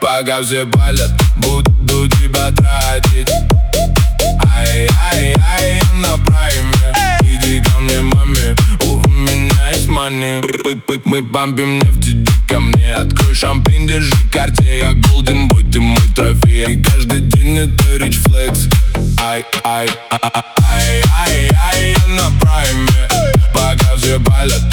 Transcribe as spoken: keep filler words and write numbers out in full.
пока все палят, буду тебя тратить. Ай-ай-ай, на прайме, иди ко мне, маме, у меня есть money. Мы бомбим нефть, иди ко мне, открой шампинь, держи карте. Я голден бой, ты мой трофей, и каждый день это рич флекс. Ай-ай-ай-ай-ай, на прайме, пока все палят,